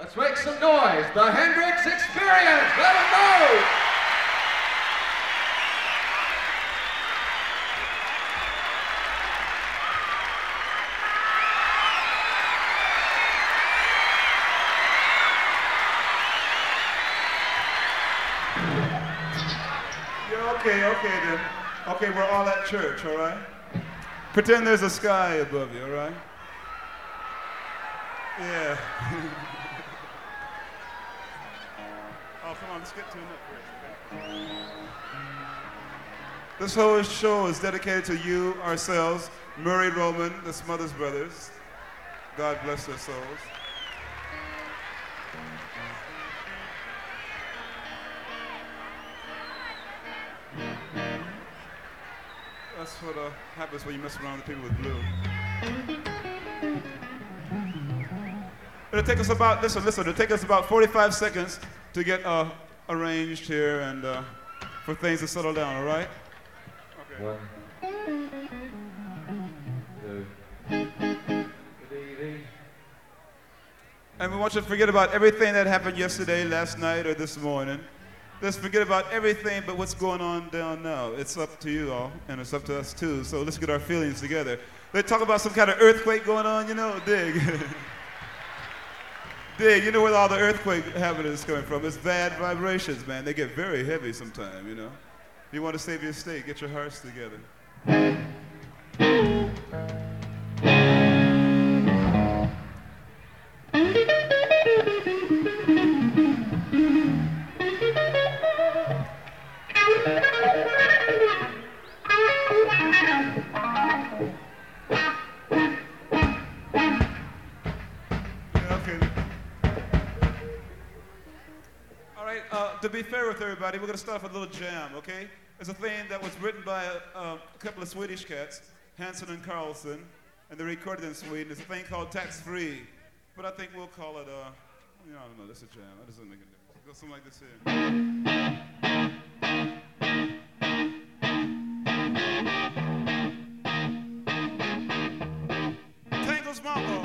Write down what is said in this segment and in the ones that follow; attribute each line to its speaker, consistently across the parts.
Speaker 1: Let's make some noise. The Hendrix Experience. Let them know.
Speaker 2: Okay then. Okay, we're all at church, all right? Pretend there's a sky above you, all right? Yeah. Oh, come on, let's get to it first, okay? This whole show is dedicated to you, ourselves, Murray Roman, the Smothers Brothers. God bless their souls. That's what happens when you mess around with people with blue. It'll take us about, listen, it'll take us about 45 seconds to get arranged here and for things to settle down, all right? Okay.
Speaker 1: 1, 2. Good evening.
Speaker 2: And we want you to forget about everything that happened yesterday, last night, or this morning. Let's forget about everything but what's going on down now. It's up to you all, and it's up to us too, so let's get our feelings together. They talk about some kind of earthquake going on, you know, dig. Dig, you know where all the earthquake happening is coming from. It's bad vibrations, man. They get very heavy sometimes, you know. If you want to save your state, get your hearts together. To be fair with everybody, we're going to start with a little jam, okay? It's a thing that was written by a couple of Swedish cats, Hansen and Carlson, and they recorded in Sweden. It's a thing called Tax Free. But I think we'll call it, I don't know, that's a jam. That doesn't make a difference. Go something like this here. Tangles Mambo.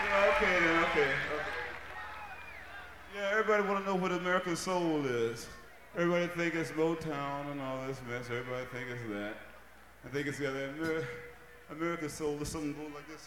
Speaker 2: Yeah, okay then, okay. Yeah, everybody want to know what American soul is. Everybody think it's Motown and all this mess. Everybody think it's that. I think it's the other American soul. There's something going like this.